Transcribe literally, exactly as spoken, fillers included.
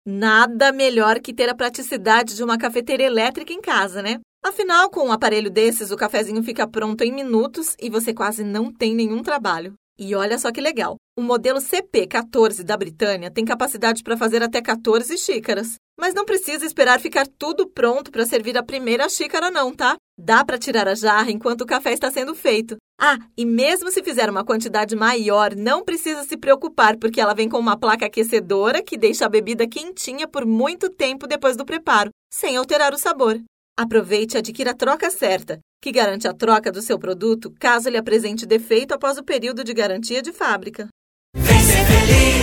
Nada melhor que ter a praticidade de uma cafeteira elétrica em casa, né? Afinal, com um aparelho desses, o cafezinho fica pronto em minutos e você quase não tem nenhum trabalho. E olha só que legal, o modelo C P quatorze da Britânia tem capacidade para fazer até quatorze xícaras. Mas não precisa esperar ficar tudo pronto para servir a primeira xícara não, tá? Dá para tirar a jarra enquanto o café está sendo feito. Ah, e mesmo se fizer uma quantidade maior, não precisa se preocupar, porque ela vem com uma placa aquecedora que deixa a bebida quentinha por muito tempo depois do preparo, sem alterar o sabor. Aproveite e adquira a troca certa, que garante a troca do seu produto caso ele apresente defeito após o período de garantia de fábrica. Vem ser feliz!